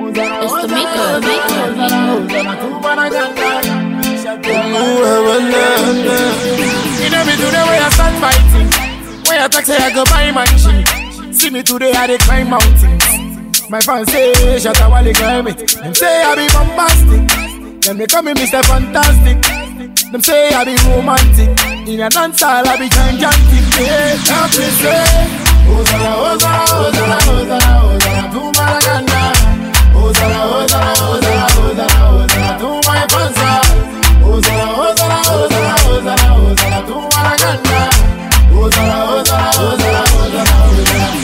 It's the maker. You know me today where I start fighting. When I talk say I go buy my machine. See me today I dey climb mountains. My fans say shut up while they climb it. Them say I be bombastic. Them they call me Mr. Fantastic. Them say I be romantic. In a dance hall I be gigantic. Yeah, help me say Ozara, Ozara, Ozara, Ozara, Ozara, to Maragana. Ozara, Ozara, Ozara, Ozara, Ozara, to my fansa. Ozara, Ozara, Ozara, Ozara, Ozara, to Maragana. Ozara, Ozara, Ozara, Ozara, Ozara.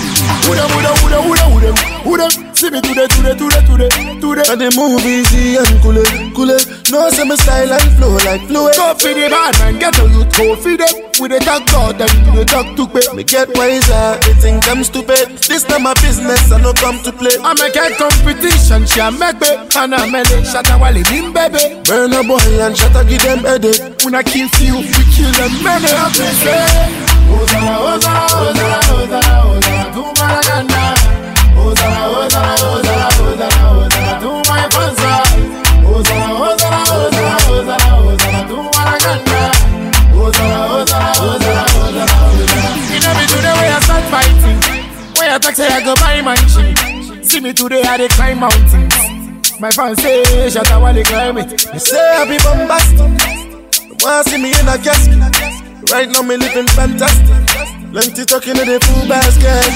See me today. And the movies and cool. No say my style and flow like fluid. Go for the bad man, get a youth, go for them. With the talk God and the talk to pay. Me get wiser, it think I'm stupid. This not my business, I no come to play. I make a competition, she a make me. And I mele, shut a wally in baby. Burn a boy and shut a give them headache. When I kill few, we kill them many. I say Ozara, Ozara, Ozara, Ozara, Ozara, to Maragana. Ozara, Ozara, Ozara, Ozara, Ozara, to my fansa. Ozara, Ozara, Ozara, Ozara, Ozara, to Maragana. Ozara, Ozara, Ozara, Ozara, Ozara. You know me today where I start fighting. When I talk say I go buy my machine. See me today I dey climb mountains. My fans say shut up while they climb it. They say I be bombastic. They wanna see me in a casket. Right now me living fantastic. Plenty talking in the full basket.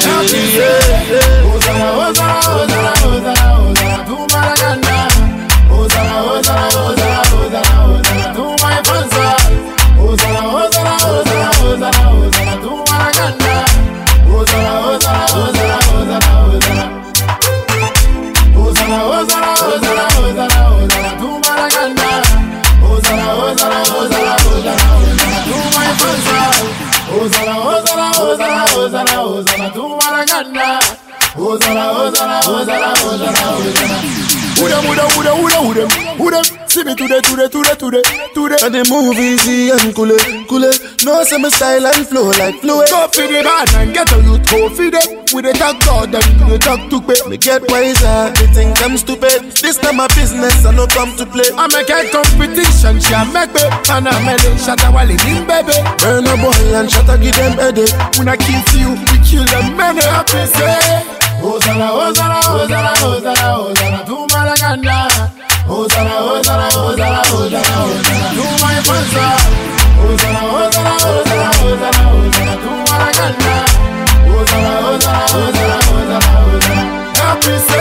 Ozara, Ozara, Ozara, Ozara, Ozara, to Maragana. Ozara, Ozara, Ozara, Ozara, Ozara, to my fansa. Ozara, Ozara, Ozara, Ozara, Ozara, to Maragana. Ozara, Ozara, Ozara, Ozara, Ozara. Ozara, Ozara, Ozara, Ozara, Ozara, to Maragana. Ozara, Ozara, Ozara, Ozara, Ozara, to my fansa. Ozara, Ozara, Ozara, Ozara, Ozara, to Maragana. Ozara, Ozara, Ozara, Ozara, Ozara. Who them? See me today. And the movies and cool. No say my style and flow like fluid. Go for the bad man, get a youth, go for them. With the talk God and the talk to pay. Me get wiser, they think I'm stupid. This not my business, I no come to play. I make a competition, she a make me. And I mele, shut a wally in baby. Burn a boy and shut a give them headache. When I kill few, we kill them many. I say Ozara, Ozara, Ozara, Ozara, Ozara, to Maragana. Ozara, Ozara, Ozara, Ozara, Ozara, to my fansa. Ozara, Ozara, Ozara, Ozara, Ozara, to Maragana. Ozara, Ozara, Ozara, Ozara, Ozara. Happy